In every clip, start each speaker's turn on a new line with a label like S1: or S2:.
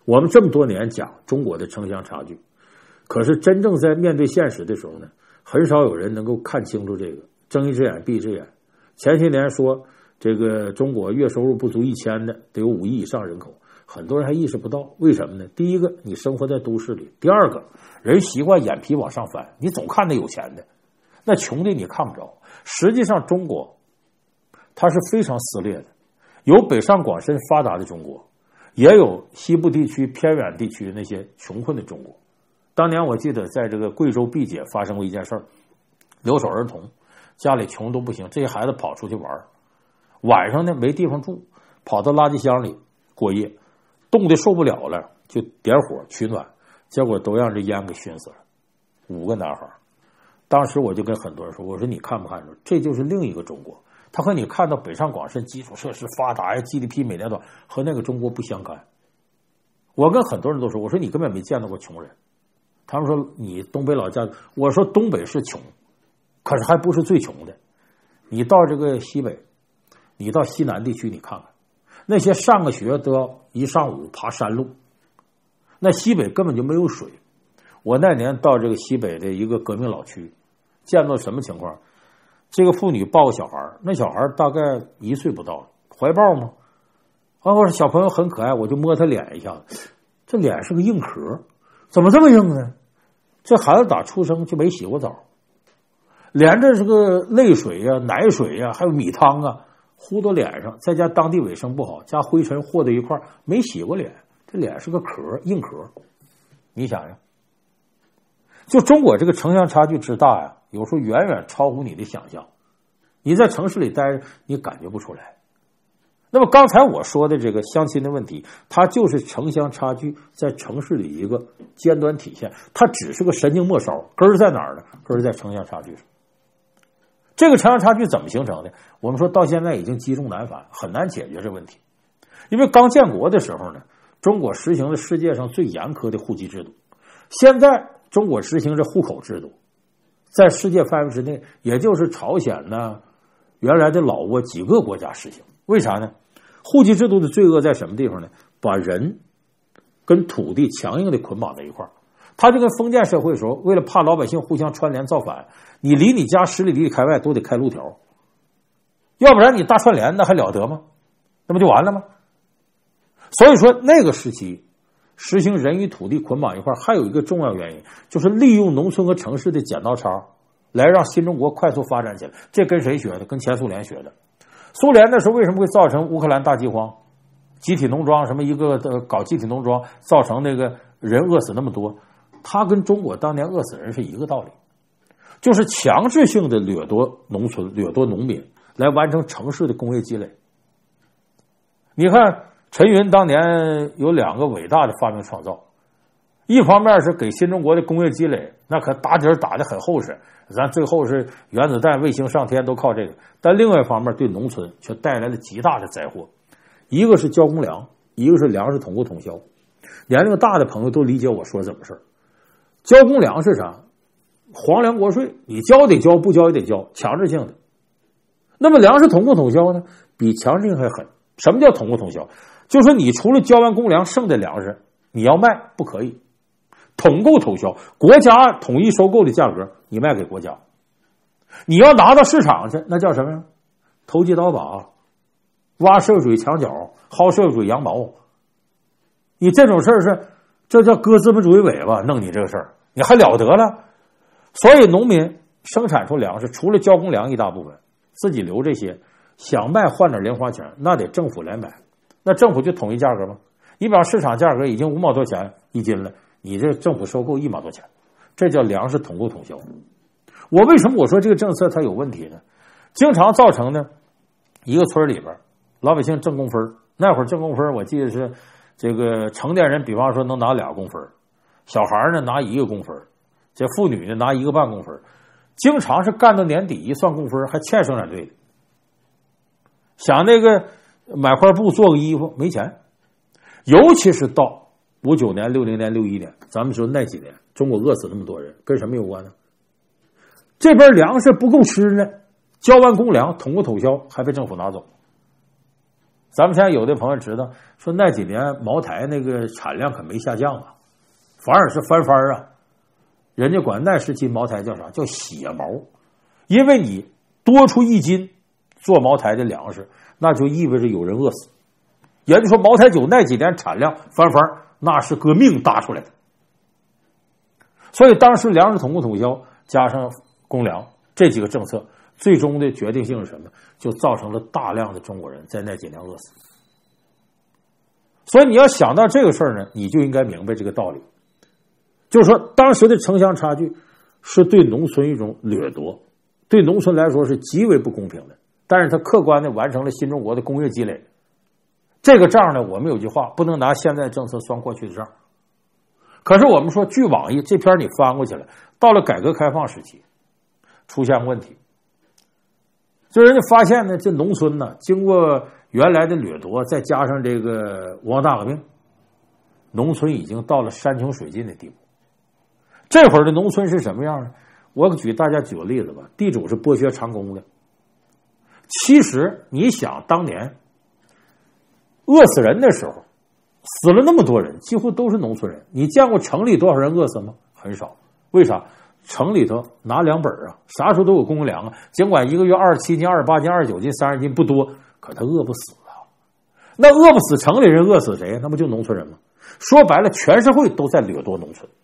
S1: 我们这么多年讲中国的城乡差距，可是真正在面对现实的时候呢，很少有人能够看清楚这个，睁一只眼闭一只眼。前些年说这个中国月收入不足1000的得有5亿以上人口，很多人还意识不到，为什么呢？第一个，你生活在都市里；第二个，人习惯眼皮往上翻，你总看那有钱的，那穷的你看不着。实际上，中国它是非常撕裂的，有北上广深发达的中国，也有西部地区偏远地区那些穷困的中国。当年我记得在这个贵州毕节发生过一件事儿，留守儿童家里穷都不行，这些孩子跑出去玩，晚上呢没地方住，跑到垃圾箱里过夜，冻得受不了了，就点火取暖，结果都让这烟给熏死了，5个男孩。当时我就跟很多人说，我说你看不看出这就是另一个中国，他和你看到北上广深基础设施发达呀 GDP 每年多和那个中国不相干。我跟很多人都说，我说你根本没见到过穷人，他们说你东北老家，我说东北是穷，可是还不是最穷的。你到这个西北，你到西南地区你看看，那些上个学都要一上午爬山路，那西北根本就没有水。我那年到这个西北的一个革命老区，见到什么情况？这个妇女抱个小孩，那小孩大概1岁不到，怀抱吗？我说小朋友很可爱，我就摸他脸一下，这脸是个硬壳，怎么这么硬呢？这孩子打出生就没洗过澡，连着这个泪水呀、奶水呀，还有米汤啊，糊到脸上，再加当地卫生不好，加灰尘和在一块，没洗过脸，这脸是个壳，硬壳。你想想，就中国这个城乡差距之大呀，有时候远远超乎你的想象。你在城市里待着，你感觉不出来。那么刚才我说的这个相亲的问题，它就是城乡差距在城市里一个尖端体现，它只是个神经末梢，根儿在哪儿呢？根儿在城乡差距上。这个城乡差距怎么形成的？我们说到现在已经积重难返，很难解决这问题。因为刚建国的时候呢，中国实行了世界上最严苛的户籍制度，现在中国实行着户口制度，在世界范围之内，也就是朝鲜呢，原来的老挝几个国家实行。为啥呢？户籍制度的罪恶在什么地方呢？把人跟土地强硬的捆绑在一块儿。他就跟封建社会的时候，为了怕老百姓互相串联造反，你离你家10里里开外都得开路条，要不然你大串联那还了得吗？那不就完了吗？所以说那个时期实行人与土地捆绑一块，还有一个重要原因，就是利用农村和城市的剪刀差来让新中国快速发展起来。这跟谁学的？跟前苏联学的。苏联那时候为什么会造成乌克兰大饥荒，集体农庄，什么一个搞集体农庄造成那个人饿死那么多，他跟中国当年饿死人是一个道理，就是强制性的掠夺农村、掠夺农民，来完成城市的工业积累。你看陈云当年有2个伟大的发明创造，一方面是给新中国的工业积累，那可打底儿打得很厚实，咱最后是原子弹、卫星上天都靠这个。但另外一方面对农村却带来了极大的灾祸，一个是交公粮，一个是粮食统购统销。年龄大的朋友都理解我说怎么事儿。交公粮是啥？皇粮国税，你交得交，不交也得交，强制性的。那么粮食统购统销呢，比强制性还狠。什么叫统购统销？就是说你除了交完公粮，剩的粮食你要卖不可以。统购统销，国家统一收购的价格你卖给国家，你要拿到市场去，那叫什么呀？投机倒把，挖涉水墙角，薅涉水羊毛。你这种事儿是，这叫割资本主义尾巴，弄你这个事儿，你还了得了？所以农民生产出粮食，除了交公粮一大部分，自己留这些，想卖换点零花钱，那得政府来买，那政府就统一价格吗？你比方市场价格已经5毛多钱一斤了，你这政府收购1毛多钱，这叫粮食统购统销。我为什么我说这个政策它有问题呢？经常造成呢，一个村里边老百姓挣工分，那会儿挣工分我记得是这个成年人比方说能拿2公分，小孩呢拿1个公分，这妇女呢拿1个半公分，经常是干到年底一算工分还欠生产队的，想那个买块布做个衣服没钱。尤其是到59年、60年、61年，咱们说那几年中国饿死那么多人，跟什么有关呢？这边粮食不够吃呢，交完公粮统购统销还被政府拿走， 咱们现在有的朋友知道，说那几年茅台那个产量可没下降啊，反而是翻番啊。人家管那时期茅台叫啥？叫血茅，因为你多出1斤做茅台的粮食，那就意味着有人饿死。也就是说，茅台酒那几年产量翻番，那是革命搭出来的。所以当时粮食统购统销加上公粮这几个政策，最终的决定性是什么？就造成了大量的中国人在那几年饿死。所以你要想到这个事儿呢，你就应该明白这个道理，就是说当时的城乡差距是对农村一种掠夺，对农村来说是极为不公平的，但是它客观的完成了新中国的工业积累。这个账呢，我们有句话，不能拿现在政策算过去的账。可是我们说，据网易这篇你翻过去了，到了改革开放时期出现问题，就人家发现呢，这农村呢，经过原来的掠夺，再加上这个文化大革命，农村已经到了山穷水尽的地步。这会儿的农村是什么样呢？我大家举个例子吧，地主是剥削长工的。其实你想，当年饿死人的时候，死了那么多人，几乎都是农村人。你见过城里多少人饿死吗？很少。为啥？城里头拿粮本啊，啥时候都有公粮啊。尽管一个月27斤、28斤、29斤、30斤不多，可他饿不死啊。那饿不死城里人，饿死谁？那不就农村人吗？说白了，全社会都在掠夺农村，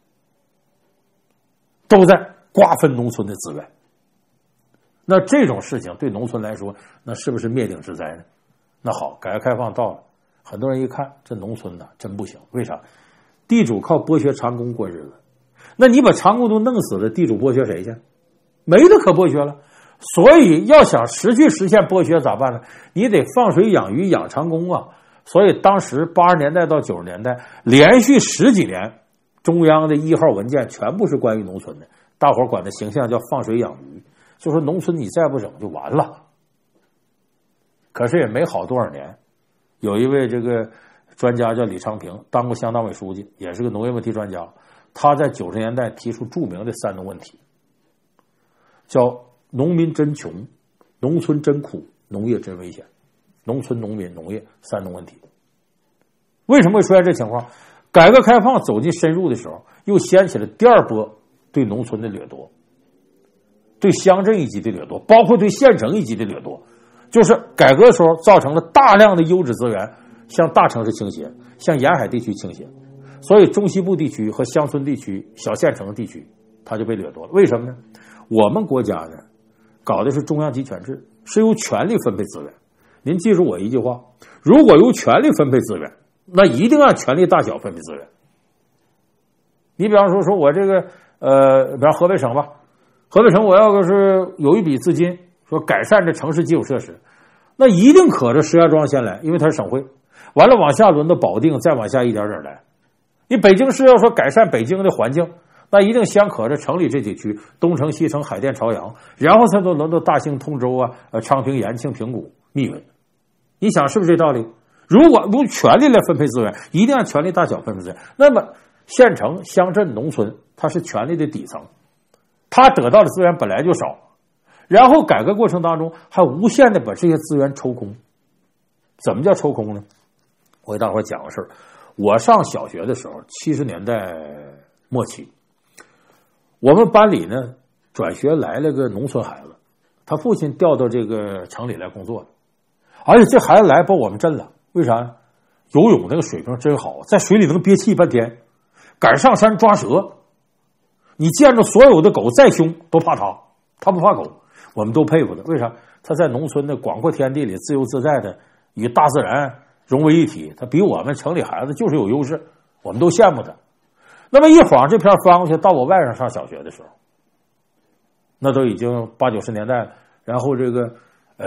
S1: 都在瓜分农村的资源。那这种事情对农村来说，那是不是灭顶之灾呢？那好，改革开放到了，很多人一看这农村呢真不行，为啥？地主靠剥削长工过日子，那你把长工都弄死了，地主剥削谁去？没得可剥削了。所以要想实现剥削咋办呢？你得放水养鱼养长工啊。所以当时80年代到90年代连续10几年，中央的1号文件全部是关于农村的，大伙管的形象叫放水养鱼，就说农村你再不整就完了。可是也没好多少年，有一位这个专家叫李昌平，当过乡党委书记，也是个农业问题专家。他在90年代提出著名的3农问题，叫农民真穷、农村真苦、农业真危险。农村、农民、农业3农问题。为什么会出现这情况？改革开放走进深入的时候，又掀起了第2波对农村的掠夺，对乡镇一级的掠夺，包括对县城一级的掠夺。就是改革的时候造成了大量的优质资源向大城市倾斜，向沿海地区倾斜，所以中西部地区和乡村地区、小县城地区它就被掠夺了。为什么呢？我们国家呢搞的是中央集权制，是由权力分配资源。您记住我一句话，如果由权力分配资源，那一定按权力大小分配资源。你比方说我这个比方河北省吧，河北省我要是有一笔资金说改善这城市基础设施，那一定可着石家庄先来，因为它是省会，完了往下轮到保定，再往下一点点来。你北京市要说改善北京的环境，那一定先可着城里这几区，东城、西城、海淀、朝阳，然后才都轮到大兴、通州啊、昌平、延庆、平谷、密云。你想是不是这道理？如果用权力来分配资源，一定按权力大小分配资源。那么县城、乡镇、农村，它是权力的底层，它得到的资源本来就少，然后改革过程当中还无限的把这些资源抽空。怎么叫抽空呢？我给大伙讲个事儿。我上小学的时候，70年代末期，我们班里呢转学来了个农村孩子，他父亲调到这个城里来工作了，而且这孩子来把我们震了。为啥呢？游泳那个水平真好，在水里能憋气半天，敢上山抓蛇。你见着所有的狗再凶都怕他，他不怕狗，我们都佩服他。为啥？他在农村的广阔天地里自由自在的与大自然融为一体，他比我们城里孩子就是有优势，我们都羡慕他。那么一晃这篇翻过去，到我外甥上小学的时候，那都已经80、90年代了。然后这个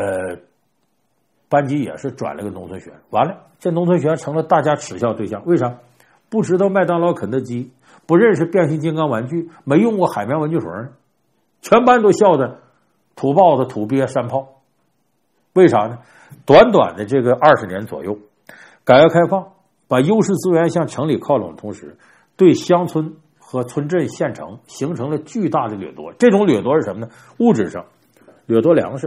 S1: 班级也是转了个农村学生，完了这农村学生成了大家耻笑对象。为啥？不知道麦当劳、肯德基，不认识变形金刚玩具，没用过海绵文具水，全班都笑的土豹子、土鳖、山炮。为啥呢？短短的这个20年左右，改革开放把优势资源向城里靠拢的同时，对乡村和村镇、县城形成了巨大的掠夺。这种掠夺是什么呢？物质上掠夺粮食，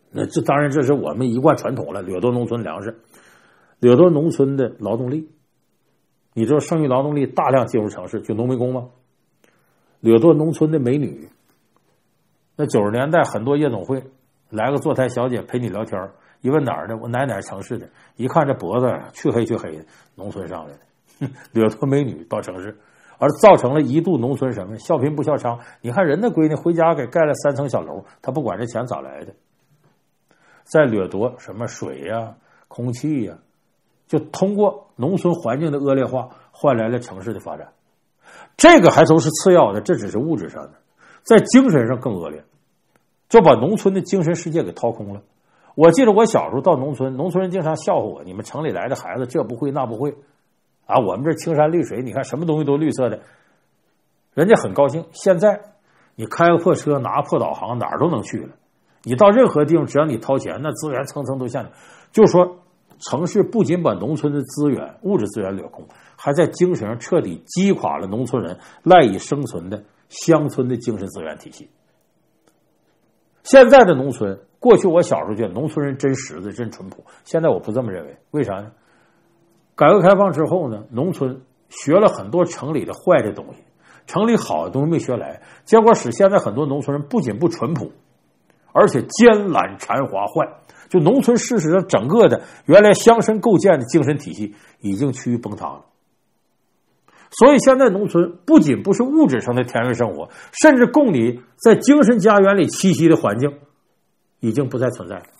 S1: 那这当然这是我们一贯传统了，掠夺农村粮食，掠夺农村的劳动力。你知道剩余劳动力大量进入城市，就农民工吗？掠夺农村的美女。那90年代很多夜总会来个坐台小姐陪你聊天，一问哪儿的，我哪城市的，一看这脖子黢黑的，农村上来的，掠夺美女到城市，而造成了一度农村什么笑贫不笑娼。你看人的闺女回家给盖了3层小楼，他不管这钱咋来的，在掠夺什么水呀、空气呀，就通过农村环境的恶劣化换来了城市的发展。这个还都是次要的，这只是物质上的，在精神上更恶劣，就把农村的精神世界给掏空了。我记得我小时候到农村，农村人经常笑话我，你们城里来的孩子这不会那不会啊，我们这青山绿水，你看什么东西都绿色的，人家很高兴。现在你开个破车，拿破导航，哪儿都能去了，你到任何地方只要你掏钱，那资源层层都下来。就是说城市不仅把农村的资源物质资源掠空，还在精神上彻底击垮了农村人赖以生存的乡村的精神资源体系。现在的农村，过去我小时候觉得农村人真实在真淳朴，现在我不这么认为。为啥呢？改革开放之后呢，农村学了很多城里的坏的东西，城里好的东西没学来，结果使现在很多农村人不仅不淳朴，而且奸懒馋滑坏。就农村事实上整个的原来乡绅构建的精神体系已经趋于崩塌了。所以现在农村不仅不是物质上的田园生活，甚至供你在精神家园里栖息的环境已经不再存在了。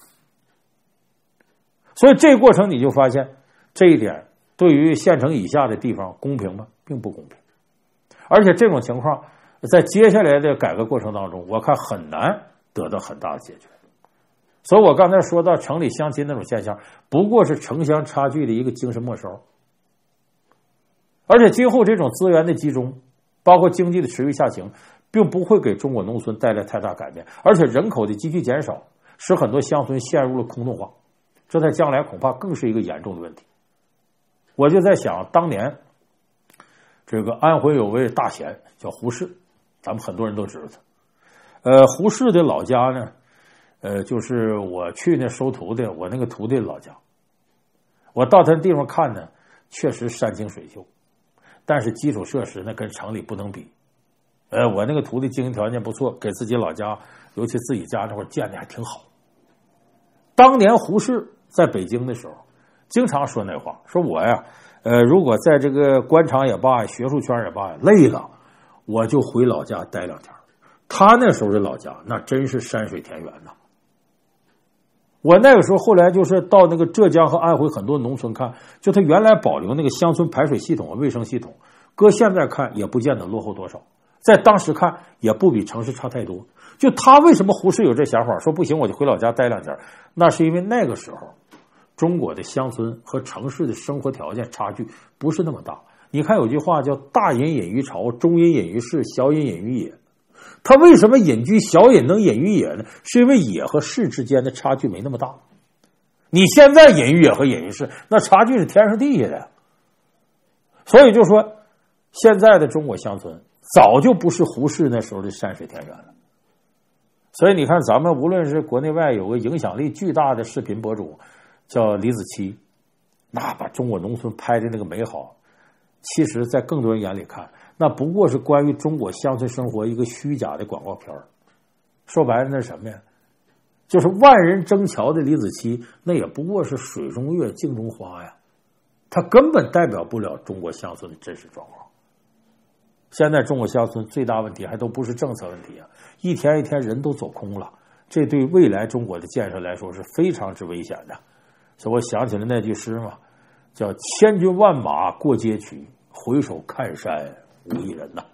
S1: 所以这个过程你就发现这一点对于县城以下的地方公平吗？并不公平。而且这种情况在接下来的改革过程当中，我看很难得到很大的解决。所以我刚才说到城里乡亲那种现象，不过是城乡差距的一个精神末梢。而且今后这种资源的集中，包括经济的持续下行，并不会给中国农村带来太大改变，而且人口的急剧减少，使很多乡村陷入了空洞化，这在将来恐怕更是一个严重的问题。我就在想，当年这个安徽有位大贤叫胡适，咱们很多人都知道他。胡适的老家呢，就是我去那收徒弟，我那个徒弟老家。我到他的地方看呢，确实山清水秀，但是基础设施那跟城里不能比。我那个徒弟经济条件不错，给自己老家，尤其自己家那会儿建的还挺好。当年胡适在北京的时候，经常说那话，说我呀，如果在这个官场也罢，学术圈也罢，累了，我就回老家待2天。他那时候的老家，那真是山水田园呐。我那个时候后来就是到那个浙江和安徽很多农村看，就他原来保留那个乡村排水系统、卫生系统，搁现在看也不见得落后多少，在当时看也不比城市差太多。就他为什么胡适有这想法，说不行我就回老家待2天，那是因为那个时候中国的乡村和城市的生活条件差距不是那么大。你看有句话叫大隐隐于朝，中隐隐于市，小隐隐于野。他为什么隐居小隐能隐于野呢？是因为野和市之间的差距没那么大。你现在隐于野和隐于市，那差距是天上地下的。所以就说现在的中国乡村早就不是胡适那时候的山水田园了。所以你看咱们无论是国内外有个影响力巨大的视频博主叫李子柒，那把中国农村拍的那个美好，其实在更多人眼里看，那不过是关于中国乡村生活一个虚假的广告片。说白了那是什么呀？就是万人争瞧的李子柒，那也不过是水中月镜中花呀，它根本代表不了中国乡村的真实状况。现在中国乡村最大问题还都不是政策问题啊，一天一天人都走空了，这对未来中国的建设来说是非常之危险的。所以我想起了那句诗嘛，叫千军万马过街去，回首看山无一人呐。